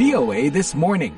VOA This Morning.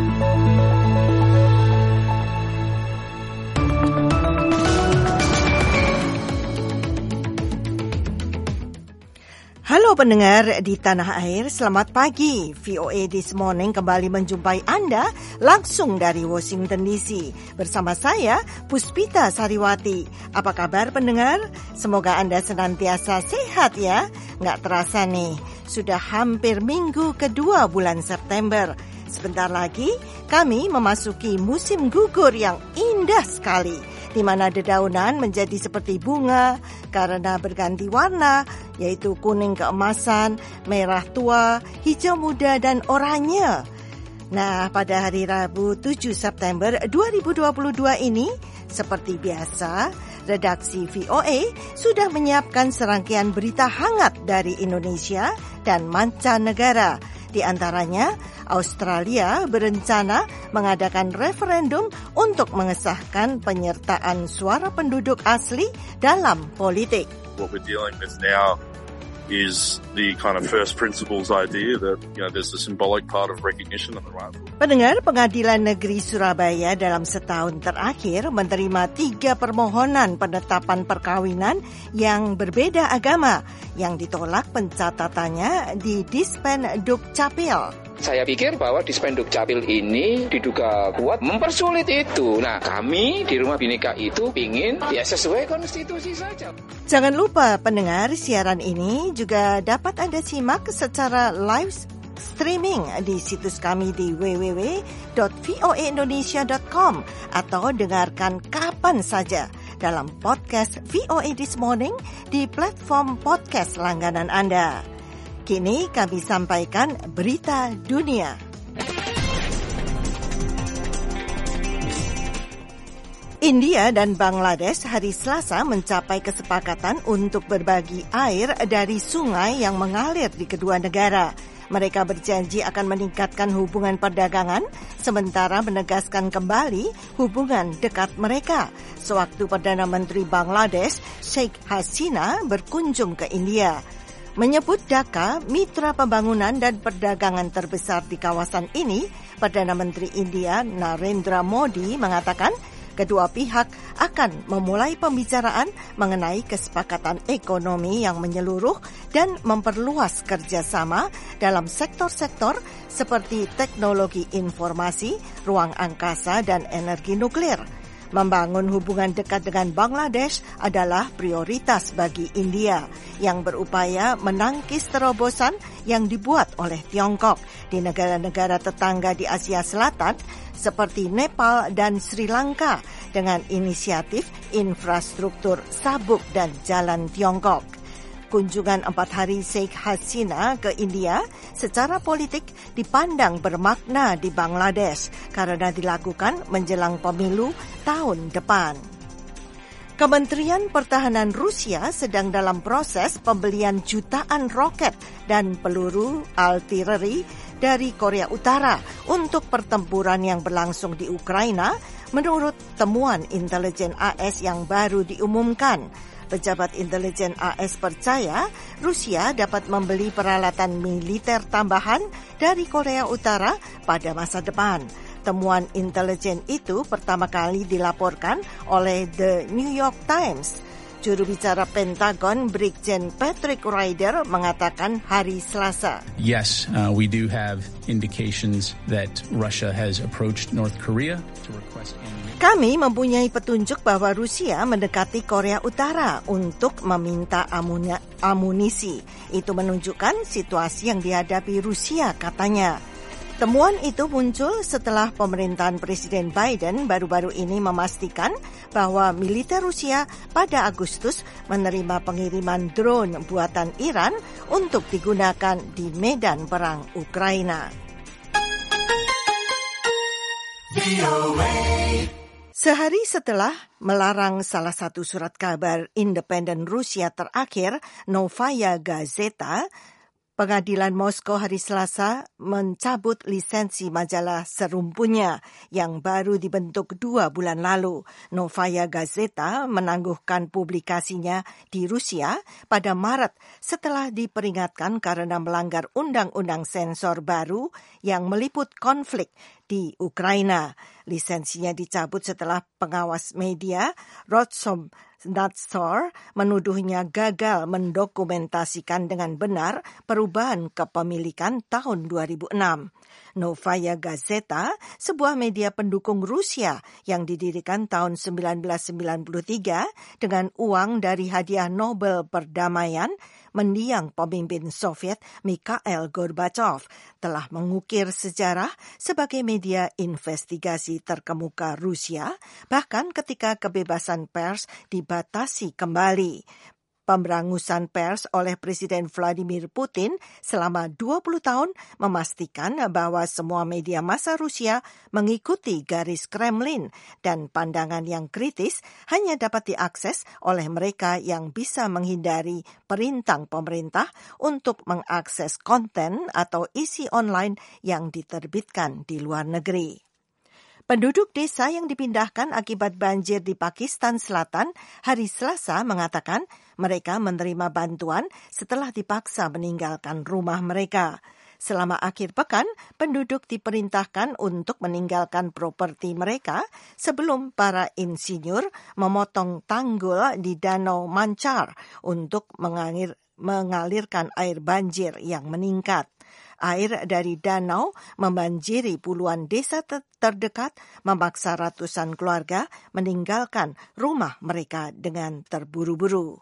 Halo pendengar di tanah air, selamat pagi. VOA This Morning kembali menjumpai Anda langsung dari Washington DC. Bersama saya, Puspita Sariwati. Apa kabar pendengar? Semoga Anda senantiasa sehat ya. Nggak terasa nih, sudah hampir minggu kedua bulan September. Sebentar lagi, kami memasuki musim gugur yang indah sekali, di mana dedaunan menjadi seperti bunga karena berganti warna, yaitu kuning keemasan, merah tua, hijau muda, dan oranye. Nah, pada hari Rabu 7 September 2022 ini, seperti biasa, redaksi VOA sudah menyiapkan serangkaian berita hangat dari Indonesia dan mancanegara. Di antaranya, Australia berencana mengadakan referendum untuk mengesahkan penyertaan suara penduduk asli dalam politik. What we're dealing with now is the kind of first principles idea that, there's the symbolic part of recognition on the right. Pendengar, Pengadilan Negeri Surabaya dalam setahun terakhir menerima 3 permohonan penetapan perkawinan yang berbeda agama yang ditolak pencatatannya di Dispen Dukcapil. Saya pikir bahwa Dispen Dukcapil ini diduga kuat mempersulit itu. Nah, kami di Rumah Bhinneka itu ingin ya sesuai konstitusi saja. Jangan lupa pendengar, siaran ini juga dapat Anda simak secara live streaming di situs kami di www.voaindonesia.com atau dengarkan kapan saja dalam podcast VOA This Morning di platform podcast langganan Anda. Kini kami sampaikan berita dunia. India dan Bangladesh hari Selasa mencapai kesepakatan untuk berbagi air dari sungai yang mengalir di kedua negara. Mereka berjanji akan meningkatkan hubungan perdagangan, sementara menegaskan kembali hubungan dekat mereka sewaktu Perdana Menteri Bangladesh Sheikh Hasina berkunjung ke India. Menyebut Dhaka mitra pembangunan dan perdagangan terbesar di kawasan ini, Perdana Menteri India Narendra Modi mengatakan kedua pihak akan memulai pembicaraan mengenai kesepakatan ekonomi yang menyeluruh dan memperluas kerjasama dalam sektor-sektor seperti teknologi informasi, ruang angkasa, dan energi nuklir. Membangun hubungan dekat dengan Bangladesh adalah prioritas bagi India yang berupaya menangkis terobosan yang dibuat oleh Tiongkok di negara-negara tetangga di Asia Selatan seperti Nepal dan Sri Lanka dengan inisiatif infrastruktur sabuk dan jalan Tiongkok. Kunjungan 4 hari Sheikh Hasina ke India secara politik dipandang bermakna di Bangladesh karena dilakukan menjelang pemilu tahun depan. Kementerian Pertahanan Rusia sedang dalam proses pembelian jutaan roket dan peluru artileri dari Korea Utara untuk pertempuran yang berlangsung di Ukraina menurut temuan intelijen AS yang baru diumumkan. Pejabat intelijen AS percaya Rusia dapat membeli peralatan militer tambahan dari Korea Utara pada masa depan. Temuan intelijen itu pertama kali dilaporkan oleh The New York Times. Juru bicara Pentagon Brigjen Patrick Ryder mengatakan hari Selasa. Yes, we do have indications that Russia has approached North Korea to request Kami mempunyai petunjuk bahwa Rusia mendekati Korea Utara untuk meminta amunisi. Itu menunjukkan situasi yang dihadapi Rusia, katanya. Temuan itu muncul setelah pemerintahan Presiden Biden baru-baru ini memastikan bahwa militer Rusia pada Agustus menerima pengiriman drone buatan Iran untuk digunakan di medan perang Ukraina. Sehari setelah melarang salah satu surat kabar independen Rusia terakhir, Novaya Gazeta, Pengadilan Moskow hari Selasa mencabut lisensi majalah serumpunnya yang baru dibentuk 2 bulan lalu. Novaya Gazeta menangguhkan publikasinya di Rusia pada Maret setelah diperingatkan karena melanggar undang-undang sensor baru yang meliput konflik di Ukraina. Lisensinya dicabut setelah pengawas media Roskomnadzor menuduhnya gagal mendokumentasikan dengan benar perubahan kepemilikan tahun 2006. Novaya Gazeta, sebuah media pendukung Rusia yang didirikan tahun 1993 dengan uang dari hadiah Nobel Perdamaian, mendiang pemimpin Soviet Mikhail Gorbachev, telah mengukir sejarah sebagai media investigasi terkemuka Rusia, bahkan ketika kebebasan pers dibatasi kembali. Pemberangusan pers oleh Presiden Vladimir Putin selama 20 tahun memastikan bahwa semua media massa Rusia mengikuti garis Kremlin dan pandangan yang kritis hanya dapat diakses oleh mereka yang bisa menghindari perintah pemerintah untuk mengakses konten atau isi online yang diterbitkan di luar negeri. Penduduk desa yang dipindahkan akibat banjir di Pakistan Selatan hari Selasa mengatakan mereka menerima bantuan setelah dipaksa meninggalkan rumah mereka. Selama akhir pekan, penduduk diperintahkan untuk meninggalkan properti mereka sebelum para insinyur memotong tanggul di Danau Mancar untuk mengalirkan air banjir yang meningkat. Air dari danau membanjiri puluhan desa terdekat, memaksa ratusan keluarga meninggalkan rumah mereka dengan terburu-buru.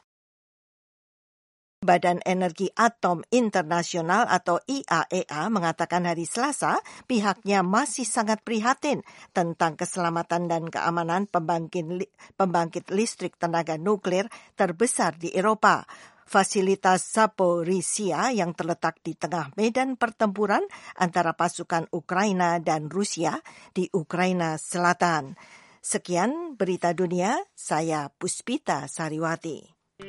Badan Energi Atom Internasional atau IAEA mengatakan hari Selasa pihaknya masih sangat prihatin tentang keselamatan dan keamanan pembangkit listrik tenaga nuklir terbesar di Eropa. Fasilitas Zaporizhia yang terletak di tengah medan pertempuran antara pasukan Ukraina dan Rusia di Ukraina Selatan. Sekian berita dunia, saya Puspita Sariwati.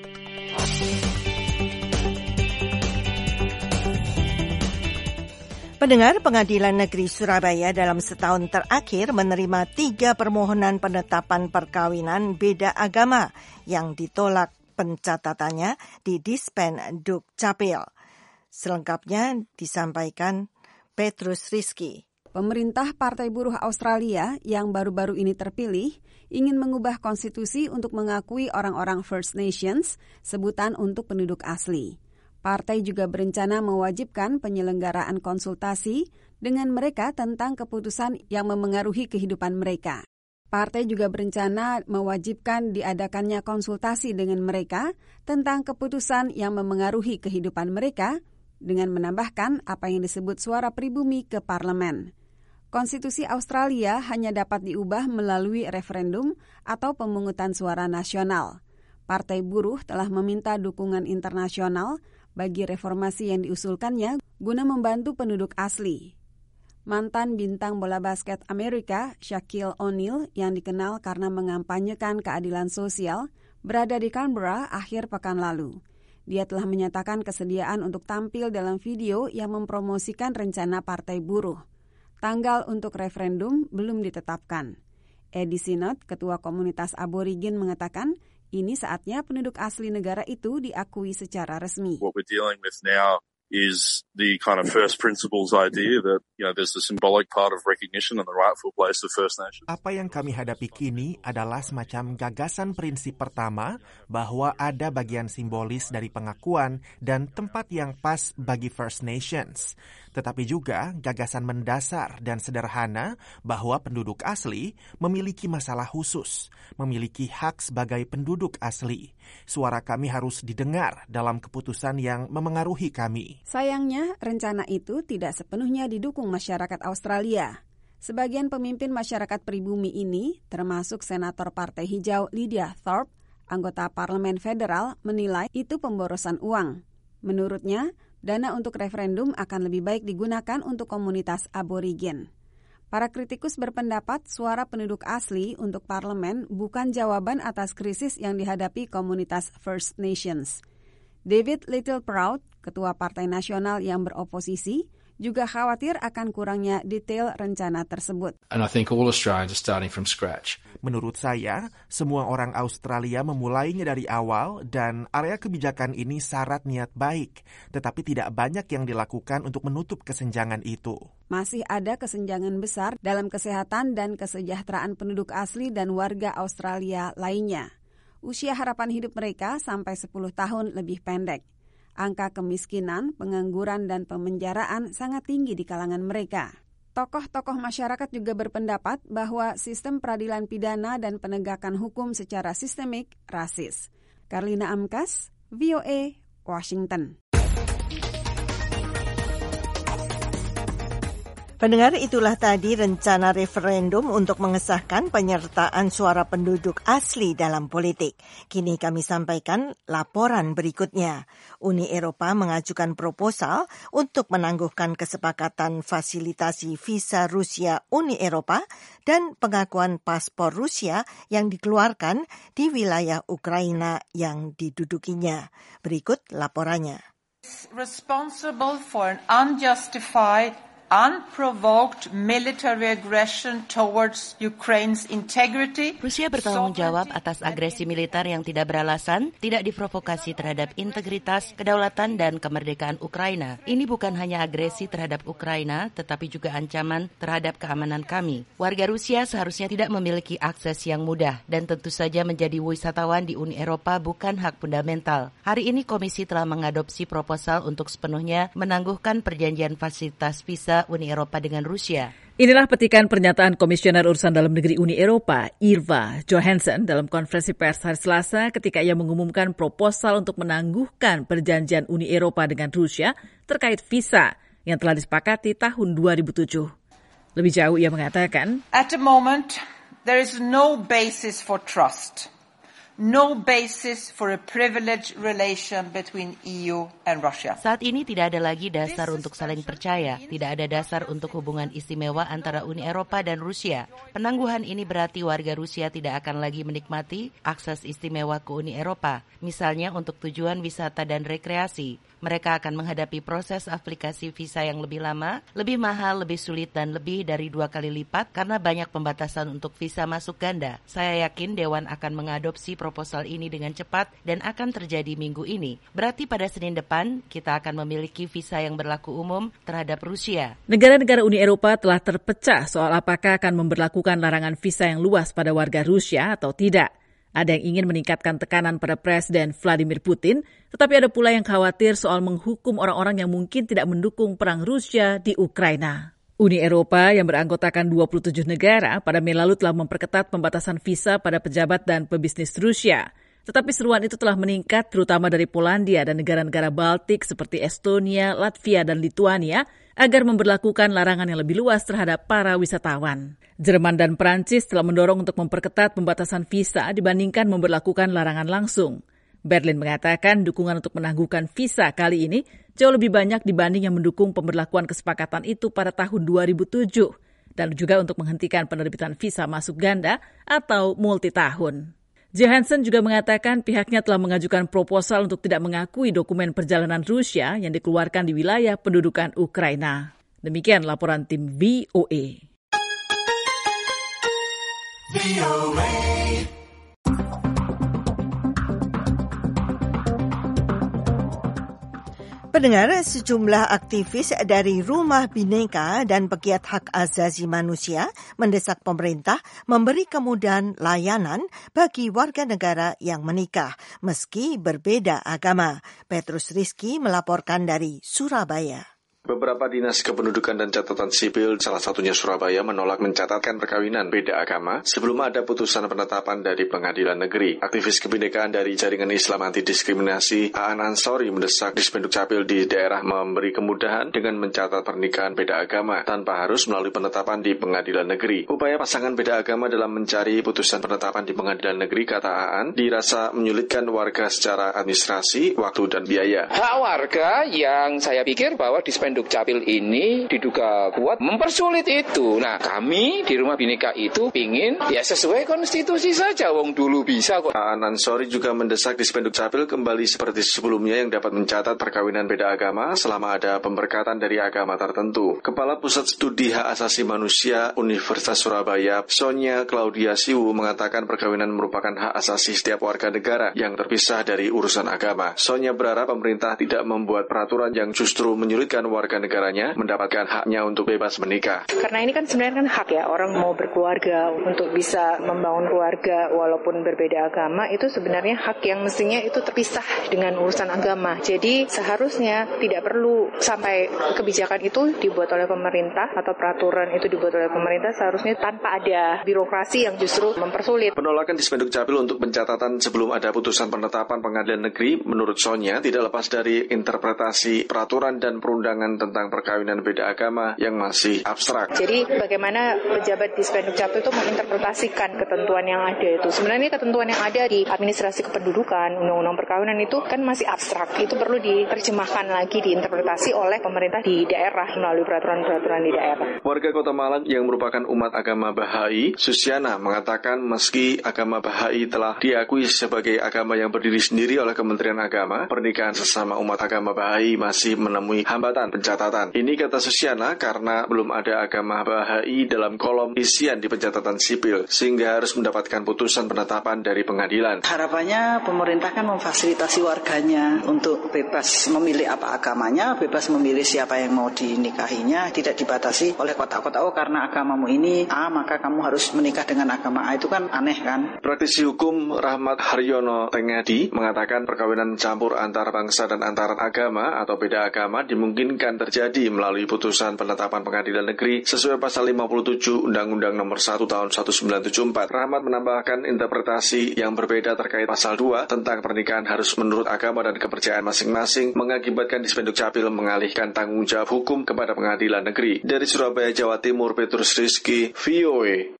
Pendengar, Pengadilan Negeri Surabaya dalam setahun terakhir menerima 3 permohonan penetapan perkawinan beda agama yang ditolak pencatatannya di Dispen Dukcapil. Selengkapnya disampaikan Petrus Rizky. Pemerintah Partai Buruh Australia yang baru-baru ini terpilih ingin mengubah konstitusi untuk mengakui orang-orang First Nations, sebutan untuk penduduk asli. Partai juga berencana mewajibkan penyelenggaraan konsultasi dengan mereka tentang keputusan yang memengaruhi kehidupan mereka. Partai juga berencana mewajibkan diadakannya konsultasi dengan mereka tentang keputusan yang memengaruhi kehidupan mereka dengan menambahkan apa yang disebut suara pribumi ke parlemen. Konstitusi Australia hanya dapat diubah melalui referendum atau pemungutan suara nasional. Partai Buruh telah meminta dukungan internasional bagi reformasi yang diusulkannya guna membantu penduduk asli. Mantan bintang bola basket Amerika, Shaquille O'Neal, yang dikenal karena mengampanyekan keadilan sosial, berada di Canberra akhir pekan lalu. Dia telah menyatakan kesediaan untuk tampil dalam video yang mempromosikan rencana Partai Buruh. Tanggal untuk referendum belum ditetapkan. Eddie Sinot, ketua komunitas aborigin, mengatakan ini saatnya penduduk asli negara itu diakui secara resmi. What we're dealing with now is the kind of first principles idea that, there's the symbolic part of recognition and the rightful place of First Nations. Apa yang kami hadapi kini adalah semacam gagasan prinsip pertama bahwa ada bagian simbolis dari pengakuan dan tempat yang pas bagi First Nations. Tetapi juga gagasan mendasar dan sederhana bahwa penduduk asli memiliki masalah khusus, memiliki hak sebagai penduduk asli. Suara kami harus didengar dalam keputusan yang memengaruhi kami. Sayangnya, rencana itu tidak sepenuhnya didukung masyarakat Australia. Sebagian pemimpin masyarakat pribumi ini, termasuk Senator Partai Hijau Lydia Thorpe, anggota Parlemen Federal, menilai itu pemborosan uang. Menurutnya, dana untuk referendum akan lebih baik digunakan untuk komunitas aborigin. Para kritikus berpendapat suara penduduk asli untuk parlemen bukan jawaban atas krisis yang dihadapi komunitas First Nations. David Littleproud, ketua Partai Nasional yang beroposisi, juga khawatir akan kurangnya detail rencana tersebut. And I think all Australians are starting from scratch. Menurut saya, semua orang Australia memulainya dari awal dan area kebijakan ini syarat niat baik, tetapi tidak banyak yang dilakukan untuk menutup kesenjangan itu. Masih ada kesenjangan besar dalam kesehatan dan kesejahteraan penduduk asli dan warga Australia lainnya. Usia harapan hidup mereka sampai 10 tahun lebih pendek. Angka kemiskinan, pengangguran, dan pemenjaraan sangat tinggi di kalangan mereka. Tokoh-tokoh masyarakat juga berpendapat bahwa sistem peradilan pidana dan penegakan hukum secara sistemik rasis. Karlina Amkas, VOA, Washington. Pendengar, itulah tadi rencana referendum untuk mengesahkan penyertaan suara penduduk asli dalam politik. Kini kami sampaikan laporan berikutnya. Uni Eropa mengajukan proposal untuk menangguhkan kesepakatan fasilitasi visa Rusia Uni Eropa dan pengakuan paspor Rusia yang dikeluarkan di wilayah Ukraina yang didudukinya. Berikut laporannya. Responsible for an unjustified unprovoked military aggression towards Ukraine's integrity. Rusia bertanggung jawab atas agresi militer yang tidak beralasan, tidak diprovokasi terhadap integritas, kedaulatan, dan kemerdekaan Ukraina. Ini bukan hanya agresi terhadap Ukraina, tetapi juga ancaman terhadap keamanan kami. Warga Rusia seharusnya tidak memiliki akses yang mudah, dan tentu saja menjadi wisatawan di Uni Eropa bukan hak fundamental. Hari ini Komisi telah mengadopsi proposal untuk sepenuhnya menangguhkan perjanjian fasilitas visa Uni Eropa dengan Rusia. Inilah petikan pernyataan Komisioner Urusan Dalam Negeri Uni Eropa, Ylva Johansson, dalam konferensi pers hari Selasa ketika ia mengumumkan proposal untuk menangguhkan perjanjian Uni Eropa dengan Rusia terkait visa yang telah disepakati tahun 2007. Lebih jauh ia mengatakan, At the moment, there is no basis for trust. No basis for a privileged relation between EU and Russia. Saat ini tidak ada lagi dasar untuk saling percaya, tidak ada dasar untuk hubungan istimewa antara Uni Eropa dan Rusia. Penangguhan ini berarti warga Rusia tidak akan lagi menikmati akses istimewa ke Uni Eropa, misalnya untuk tujuan wisata dan rekreasi. Mereka akan menghadapi proses aplikasi visa yang lebih lama, lebih mahal, lebih sulit, dan lebih dari 2 kali lipat karena banyak pembatasan untuk visa masuk ganda. Saya yakin Dewan akan mengadopsi proposal ini dengan cepat dan akan terjadi minggu ini. Berarti pada Senin depan, kita akan memiliki visa yang berlaku umum terhadap Rusia. Negara-negara Uni Eropa telah terpecah soal apakah akan memberlakukan larangan visa yang luas pada warga Rusia atau tidak. Ada yang ingin meningkatkan tekanan pada Presiden Vladimir Putin, tetapi ada pula yang khawatir soal menghukum orang-orang yang mungkin tidak mendukung perang Rusia di Ukraina. Uni Eropa yang beranggotakan 27 negara pada Mei lalu telah memperketat pembatasan visa pada pejabat dan pebisnis Rusia. Tetapi seruan itu telah meningkat terutama dari Polandia dan negara-negara Baltik seperti Estonia, Latvia, dan Lituania agar memberlakukan larangan yang lebih luas terhadap para wisatawan. Jerman dan Prancis telah mendorong untuk memperketat pembatasan visa dibandingkan memberlakukan larangan langsung. Berlin mengatakan dukungan untuk menangguhkan visa kali ini jauh lebih banyak dibanding yang mendukung pemberlakuan kesepakatan itu pada tahun 2007 dan juga untuk menghentikan penerbitan visa masuk ganda atau multitahun. Johansson juga mengatakan pihaknya telah mengajukan proposal untuk tidak mengakui dokumen perjalanan Rusia yang dikeluarkan di wilayah pendudukan Ukraina. Demikian laporan tim VOA. Pendengar, sejumlah aktivis dari Rumah Bhinneka dan pegiat hak asasi manusia mendesak pemerintah memberi kemudahan layanan bagi warga negara yang menikah meski berbeda agama. Petrus Rizky melaporkan dari Surabaya. Beberapa dinas kependudukan dan catatan sipil, salah satunya Surabaya, menolak mencatatkan perkawinan beda agama sebelum ada putusan penetapan dari pengadilan negeri. Aktivis kebinekaan dari Jaringan Islam Anti Diskriminasi, Aan Ansori, mendesak Dispenduk Capil di daerah memberi kemudahan dengan mencatat pernikahan beda agama tanpa harus melalui penetapan di pengadilan negeri. Upaya pasangan beda agama dalam mencari putusan penetapan di pengadilan negeri, kata Aan, dirasa menyulitkan warga secara administrasi, waktu, dan biaya. Hak warga yang saya pikir bahwa Dispenduk Dispenduk Capil ini diduga kuat mempersulit itu. Nah, kami di Rumah Bhinneka itu pingin ya sesuai konstitusi saja, wong dulu bisa kok. Aan Ansori juga mendesak Dispenduk Capil kembali seperti sebelumnya yang dapat mencatat perkawinan beda agama selama ada pemberkatan dari agama tertentu. Kepala Pusat Studi Hak Asasi Manusia Universitas Surabaya, Sonia Claudia Siwu, mengatakan perkawinan merupakan hak asasi setiap warga negara yang terpisah dari urusan agama. Sonia berharap pemerintah tidak membuat peraturan yang justru menyulitkan warga negaranya mendapatkan haknya untuk bebas menikah. Karena ini kan sebenarnya kan hak ya, orang mau berkeluarga untuk bisa membangun keluarga walaupun berbeda agama, itu sebenarnya hak yang mestinya itu terpisah dengan urusan agama. Jadi seharusnya tidak perlu sampai kebijakan itu dibuat oleh pemerintah atau peraturan itu dibuat oleh pemerintah, seharusnya tanpa ada birokrasi yang justru mempersulit. Penolakan Dispenduk Capil untuk pencatatan sebelum ada putusan penetapan pengadilan negeri menurut Sonia tidak lepas dari interpretasi peraturan dan perundangan tentang perkawinan beda agama yang masih abstrak. Jadi bagaimana pejabat Dispenduk Capil itu menginterpretasikan ketentuan yang ada itu. Sebenarnya ketentuan yang ada di administrasi kependudukan, undang-undang perkawinan itu kan masih abstrak. Itu perlu diterjemahkan lagi, diinterpretasi oleh pemerintah di daerah melalui peraturan-peraturan di daerah. Warga Kota Malang yang merupakan umat agama Bahai, Susiana, mengatakan meski agama Bahai telah diakui sebagai agama yang berdiri sendiri oleh Kementerian Agama, pernikahan sesama umat agama Bahai masih menemui hambatan pencatatan. Ini kata Susiana karena belum ada agama Bahai dalam kolom isian di pencatatan sipil, sehingga harus mendapatkan putusan penetapan dari pengadilan. Harapannya pemerintah kan memfasilitasi warganya untuk bebas memilih apa agamanya, bebas memilih siapa yang mau dinikahinya, tidak dibatasi oleh kotak-kotak, oh karena agamamu ini A, maka kamu harus menikah dengan agama A. Itu kan aneh kan? Praktisi hukum Rahmat Haryono Tengadi mengatakan perkawinan campur antar bangsa dan antar agama atau beda agama dimungkinkan terjadi melalui putusan penetapan pengadilan negeri sesuai pasal 57 Undang-Undang Nomor 1 Tahun 1974. Rahmat menambahkan interpretasi yang berbeda terkait pasal 2 tentang pernikahan harus menurut agama dan kepercayaan masing-masing mengakibatkan Dispenduk Capil mengalihkan tanggung jawab hukum kepada pengadilan negeri. Dari Surabaya, Jawa Timur, Petrus Rizky, VOA.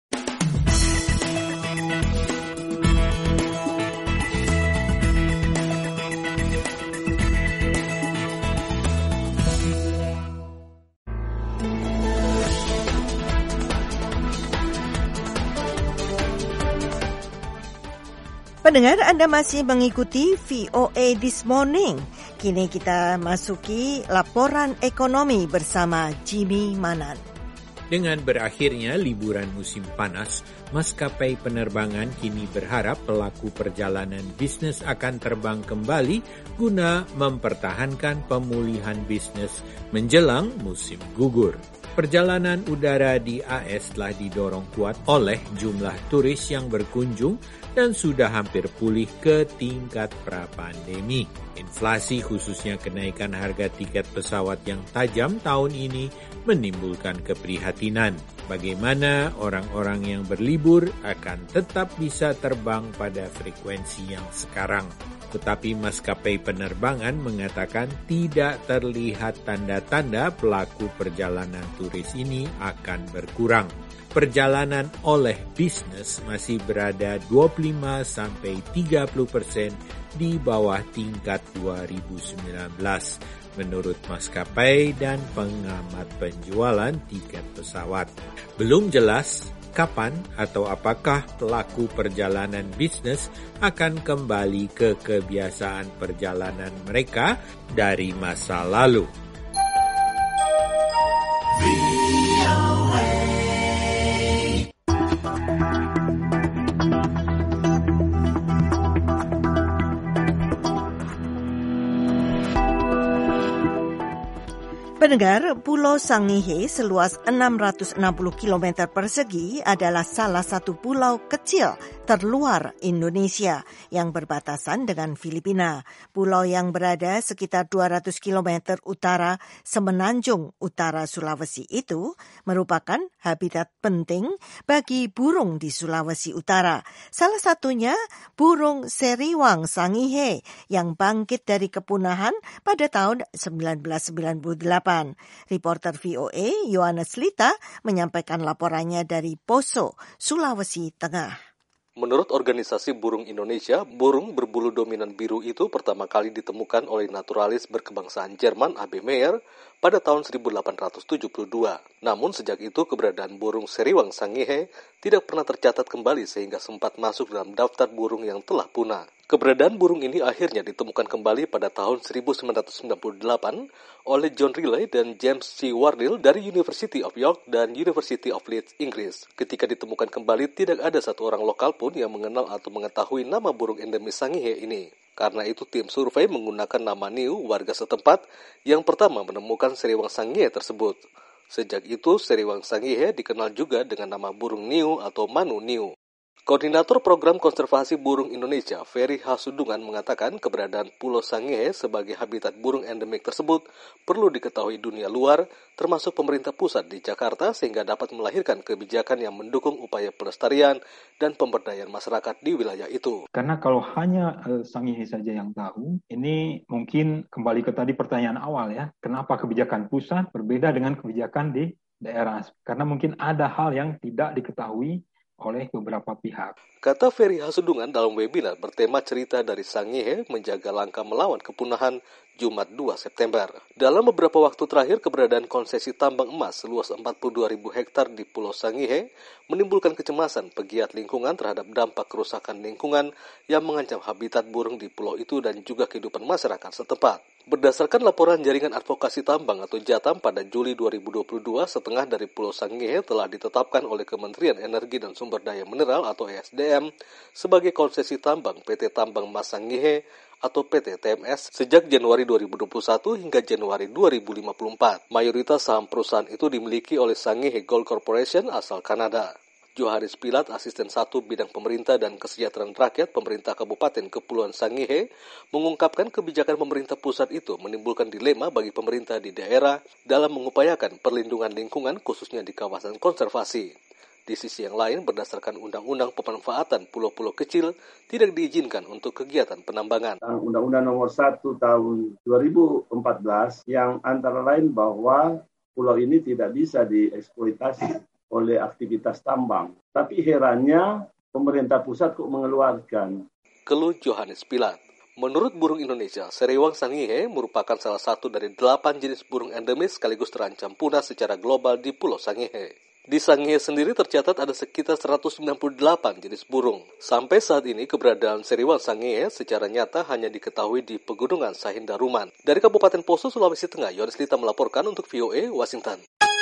Pendengar, Anda masih mengikuti VOA This Morning. Kini kita masuki laporan ekonomi bersama Jimmy Manan. Dengan berakhirnya liburan musim panas, maskapai penerbangan kini berharap pelaku perjalanan bisnis akan terbang kembali guna mempertahankan pemulihan bisnis menjelang musim gugur. Perjalanan udara di AS telah didorong kuat oleh jumlah turis yang berkunjung dan sudah hampir pulih ke tingkat pra-pandemi. Inflasi, khususnya kenaikan harga tiket pesawat yang tajam tahun ini, menimbulkan keprihatinan. Bagaimana orang-orang yang berlibur akan tetap bisa terbang pada frekuensi yang sekarang. Tetapi maskapai penerbangan mengatakan tidak terlihat tanda-tanda pelaku perjalanan turis ini akan berkurang. Perjalanan oleh bisnis masih berada 25-30% di bawah tingkat 2019 menurut maskapai dan pengamat penjualan tiket pesawat. Belum jelas kapan atau apakah pelaku perjalanan bisnis akan kembali ke kebiasaan perjalanan mereka dari masa lalu. Pendengar, Pulau Sangihe seluas 660 km persegi adalah salah satu pulau kecil terluar Indonesia yang berbatasan dengan Filipina. Pulau yang berada sekitar 200 km utara semenanjung utara Sulawesi itu merupakan habitat penting bagi burung di Sulawesi Utara. Salah satunya burung seriwang Sangihe yang bangkit dari kepunahan pada tahun 1998. Reporter VOA Yohanes Lita menyampaikan laporannya dari Poso, Sulawesi Tengah. Menurut Organisasi Burung Indonesia, burung berbulu dominan biru itu pertama kali ditemukan oleh naturalis berkebangsaan Jerman A.B. Meyer pada tahun 1872. Namun sejak itu keberadaan burung Seriwang Sangihe tidak pernah tercatat kembali sehingga sempat masuk dalam daftar burung yang telah punah. Keberadaan burung ini akhirnya ditemukan kembali pada tahun 1998 oleh John Riley dan James C. Wardell dari University of York dan University of Leeds, Inggris. Ketika ditemukan kembali, tidak ada satu orang lokal pun yang mengenal atau mengetahui nama burung endemis Sangihe ini. Karena itu tim survei menggunakan nama Niu warga setempat yang pertama menemukan Seriwang Sangihe tersebut. Sejak itu, Seriwang Sangihe dikenal juga dengan nama burung Niu atau Manu Niu. Koordinator Program Konservasi Burung Indonesia, Ferry Hasudungan, mengatakan keberadaan Pulau Sangihe sebagai habitat burung endemik tersebut perlu diketahui dunia luar, termasuk pemerintah pusat di Jakarta, sehingga dapat melahirkan kebijakan yang mendukung upaya pelestarian dan pemberdayaan masyarakat di wilayah itu. Karena kalau hanya Sangihe saja yang tahu, ini mungkin kembali ke tadi pertanyaan awal ya, kenapa kebijakan pusat berbeda dengan kebijakan di daerah? Karena mungkin ada hal yang tidak diketahui oleh beberapa pihak. Kata Ferry Hasudungan dalam webinar bertema cerita dari Sangihe menjaga langkah melawan kepunahan Jumat 2 September. Dalam beberapa waktu terakhir, keberadaan konsesi tambang emas seluas 42.000 hektar di Pulau Sangihe menimbulkan kecemasan pegiat lingkungan terhadap dampak kerusakan lingkungan yang mengancam habitat burung di pulau itu dan juga kehidupan masyarakat setempat. Berdasarkan laporan Jaringan Advokasi Tambang atau JATAM pada Juli 2022, setengah dari Pulau Sangihe telah ditetapkan oleh Kementerian Energi dan Sumber Daya Mineral atau ESDM sebagai konsesi tambang PT Tambang Mas Sangihe atau PT TMS sejak Januari 2021 hingga Januari 2054. Mayoritas saham perusahaan itu dimiliki oleh Sangihe Gold Corporation asal Kanada. Johannes Pilat, Asisten 1 Bidang Pemerintah dan Kesejahteraan Rakyat Pemerintah Kabupaten Kepulauan Sangihe, mengungkapkan kebijakan pemerintah pusat itu menimbulkan dilema bagi pemerintah di daerah dalam mengupayakan perlindungan lingkungan khususnya di kawasan konservasi. Di sisi yang lain, berdasarkan Undang-Undang Pemanfaatan Pulau-Pulau Kecil, tidak diizinkan untuk kegiatan penambangan. Undang-Undang Nomor 1 Tahun 2014 yang antara lain bahwa pulau ini tidak bisa dieksploitasi oleh aktivitas tambang. Tapi herannya pemerintah pusat kok mengeluarkan. Keluh Johannes Pilat. Menurut Burung Indonesia, Seriwang Sangihe merupakan salah satu dari 8 jenis burung endemis sekaligus terancam punah secara global di Pulau Sangihe. Di Sangihe sendiri tercatat ada sekitar 198 jenis burung. Sampai saat ini keberadaan Seriwang Sangihe secara nyata hanya diketahui di Pegunungan Sahindaruman. Dari Kabupaten Poso, Sulawesi Tengah, Yohanes Lita melaporkan untuk VOA Washington.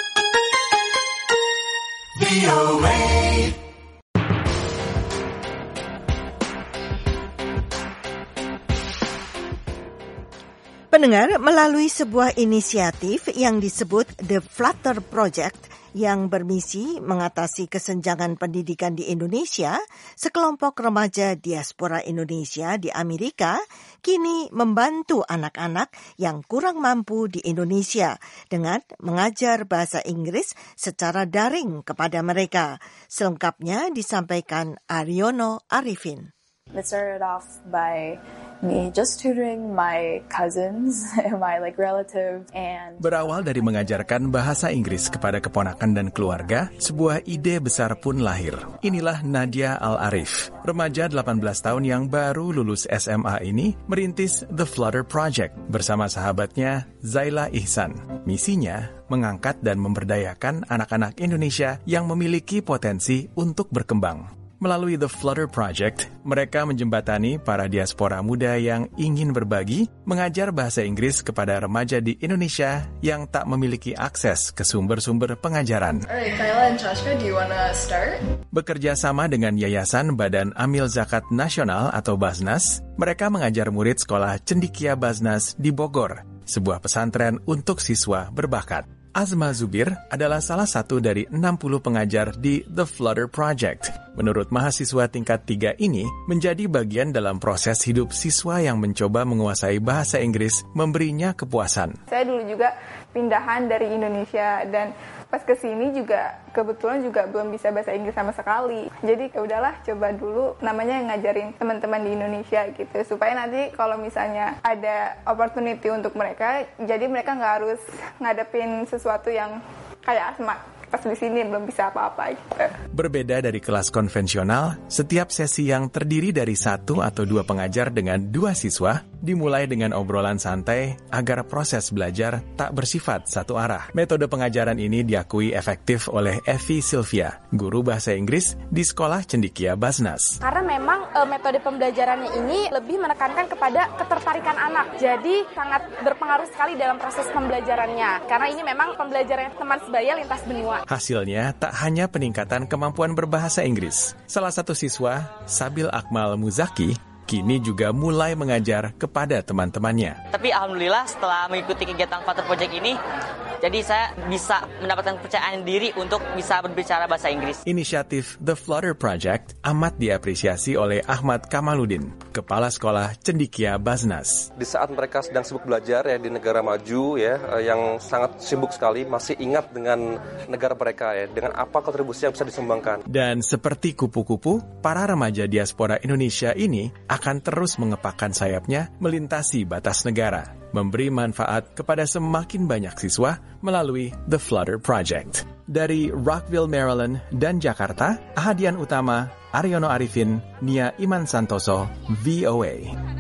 Pendengar, melalui sebuah inisiatif yang disebut The Flutter Project yang bermisi mengatasi kesenjangan pendidikan di Indonesia, sekelompok remaja diaspora Indonesia di Amerika kini membantu anak-anak yang kurang mampu di Indonesia dengan mengajar bahasa Inggris secara daring kepada mereka. Selengkapnya disampaikan Aryono Arifin. It started off by me just tutoring my cousins, my relative, and berawal dari mengajarkan bahasa Inggris kepada keponakan dan keluarga, sebuah ide besar pun lahir. Inilah Nadia Al-Arif, remaja 18 tahun yang baru lulus SMA ini merintis The Flutter Project bersama sahabatnya Zaila Ihsan. Misinya mengangkat dan memberdayakan anak-anak Indonesia yang memiliki potensi untuk berkembang. Melalui The Flutter Project, mereka menjembatani para diaspora muda yang ingin berbagi, mengajar bahasa Inggris kepada remaja di Indonesia yang tak memiliki akses ke sumber-sumber pengajaran. Alright, Kayla and Joshua, do you wanna start? Bekerja sama dengan Yayasan Badan Amil Zakat Nasional atau Basnas, mereka mengajar murid sekolah Cendikia Basnas di Bogor, sebuah pesantren untuk siswa berbakat. Azma Zubir adalah salah satu dari 60 pengajar di The Flutter Project. Menurut mahasiswa tingkat 3 ini, menjadi bagian dalam proses hidup siswa yang mencoba menguasai bahasa Inggris memberinya kepuasan. Saya dulu juga pindahan dari Indonesia dan pas kesini juga kebetulan juga belum bisa bahasa Inggris sama sekali. Jadi udahlah coba dulu namanya ngajarin teman-teman di Indonesia gitu. Supaya nanti kalau misalnya ada opportunity untuk mereka, jadi mereka nggak harus ngadepin sesuatu yang kayak Asma. Pas di sini belum bisa apa-apa gitu. Berbeda dari kelas konvensional, setiap sesi yang terdiri dari 1 atau 2 pengajar dengan 2 siswa dimulai dengan obrolan santai agar proses belajar tak bersifat satu arah. Metode pengajaran ini diakui efektif oleh Evi Sylvia, guru bahasa Inggris di Sekolah Cendikia Basnas. Karena memang metode pembelajarannya ini lebih menekankan kepada ketertarikan anak. Jadi sangat berpengaruh sekali dalam proses pembelajarannya. Karena ini memang pembelajaran teman sebaya lintas benua. Hasilnya tak hanya peningkatan kemampuan berbahasa Inggris. Salah satu siswa, Sabil Akmal Muzaki, kini juga mulai mengajar kepada teman-temannya. Tapi alhamdulillah setelah mengikuti kegiatan Flutter Project ini, jadi saya bisa mendapatkan kepercayaan diri untuk bisa berbicara bahasa Inggris. Inisiatif The Flutter Project amat diapresiasi oleh Ahmad Kamaludin, Kepala Sekolah Cendikia Basnas. Di saat mereka sedang sibuk belajar ya di negara maju ya, yang sangat sibuk sekali, masih ingat dengan negara mereka ya, dengan apa kontribusi yang bisa disumbangkan. Dan seperti kupu-kupu, para remaja diaspora Indonesia ini akan terus mengepakkan sayapnya melintasi batas negara, memberi manfaat kepada semakin banyak siswa melalui The Flutter Project. Dari Rockville, Maryland dan Jakarta, Ahadian Utama, Aryono Arifin, Nia Iman Santoso, VOA.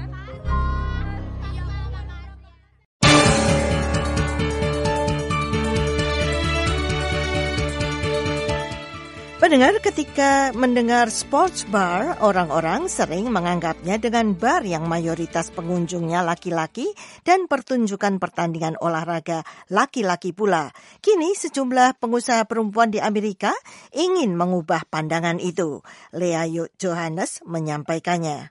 Pendengar, ketika mendengar sports bar, orang-orang sering menganggapnya dengan bar yang mayoritas pengunjungnya laki-laki dan pertunjukan pertandingan olahraga laki-laki pula. Kini sejumlah pengusaha perempuan di Amerika ingin mengubah pandangan itu. Lea Johannes menyampaikannya.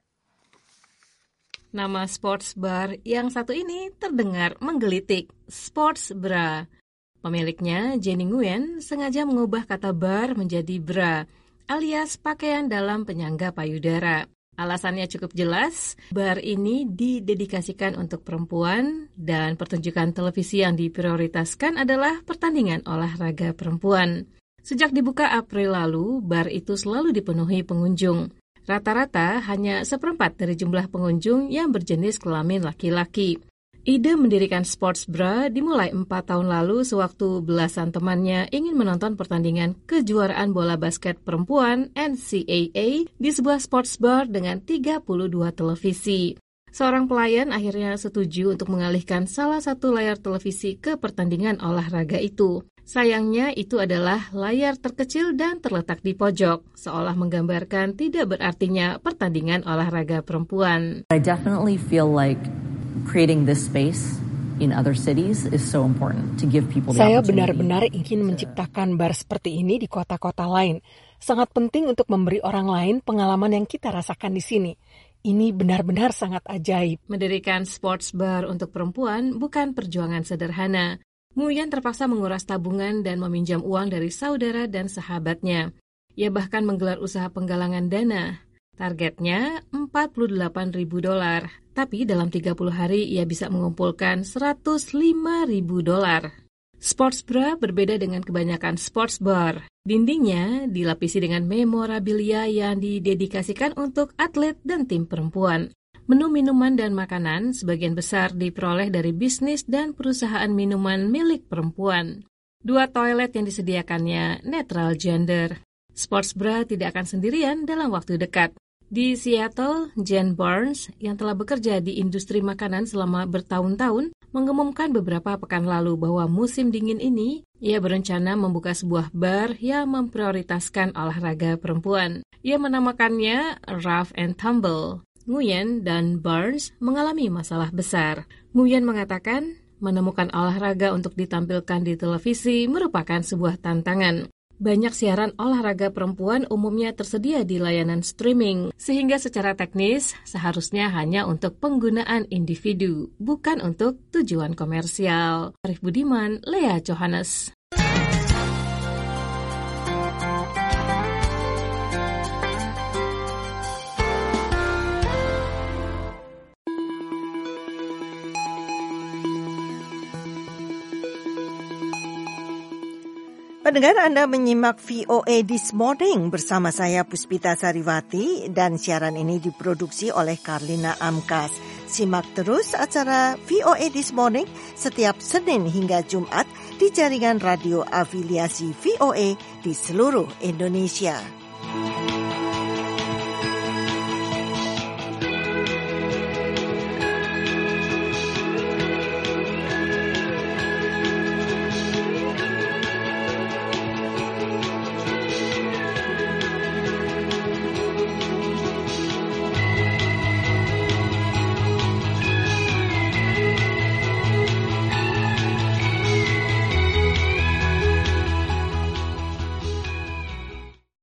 Nama sports bar yang satu ini terdengar menggelitik, sports bra. Pemiliknya, Jenny Nguyen, sengaja mengubah kata bar menjadi bra, alias pakaian dalam penyangga payudara. Alasannya cukup jelas, bar ini didedikasikan untuk perempuan dan pertunjukan televisi yang diprioritaskan adalah pertandingan olahraga perempuan. Sejak dibuka April lalu, bar itu selalu dipenuhi pengunjung. Rata-rata hanya 1/4 dari jumlah pengunjung yang berjenis kelamin laki-laki. Ide mendirikan sports bra dimulai 4 tahun lalu sewaktu belasan temannya ingin menonton pertandingan kejuaraan bola basket perempuan NCAA di sebuah sports bar dengan 32 televisi. Seorang pelayan akhirnya setuju untuk mengalihkan salah satu layar televisi ke pertandingan olahraga itu. Sayangnya itu adalah layar terkecil dan terletak di pojok, seolah menggambarkan tidak berartinya pertandingan olahraga perempuan. I definitely feel like creating this space in other cities is so important to give people the Saya opportunity. benar-benar ingin menciptakan bar seperti ini di kota-kota lain. Sangat penting untuk memberi orang lain pengalaman yang kita rasakan di sini. Ini benar-benar sangat ajaib. Mendirikan sports bar untuk perempuan bukan perjuangan sederhana. Nguyen terpaksa menguras tabungan dan meminjam uang dari saudara dan sahabatnya. Ia bahkan menggelar usaha penggalangan dana. Targetnya $48.000, tapi dalam 30 hari ia bisa mengumpulkan $105.000. Sports bra berbeda dengan kebanyakan sports bar. Dindingnya dilapisi dengan memorabilia yang didedikasikan untuk atlet dan tim perempuan. Menu minuman dan makanan sebagian besar diperoleh dari bisnis dan perusahaan minuman milik perempuan. 2 toilet yang disediakannya netral gender. Sports bra tidak akan sendirian dalam waktu dekat. Di Seattle, Jen Barnes, yang telah bekerja di industri makanan selama bertahun-tahun, mengumumkan beberapa pekan lalu bahwa musim dingin ini, ia berencana membuka sebuah bar yang memprioritaskan olahraga perempuan. Ia menamakannya Rough and Tumble. Nguyen dan Barnes mengalami masalah besar. Nguyen mengatakan, menemukan olahraga untuk ditampilkan di televisi merupakan sebuah tantangan. Banyak siaran olahraga perempuan umumnya tersedia di layanan streaming, sehingga secara teknis seharusnya hanya untuk penggunaan individu, bukan untuk tujuan komersial. Arif Budiman, Lea Johannes. Pendengar, Anda menyimak VOA This Morning bersama saya Puspita Sariwati dan siaran ini diproduksi oleh Karlina Amkas. Simak terus acara VOA This Morning setiap Senin hingga Jumat di jaringan radio afiliasi VOA di seluruh Indonesia.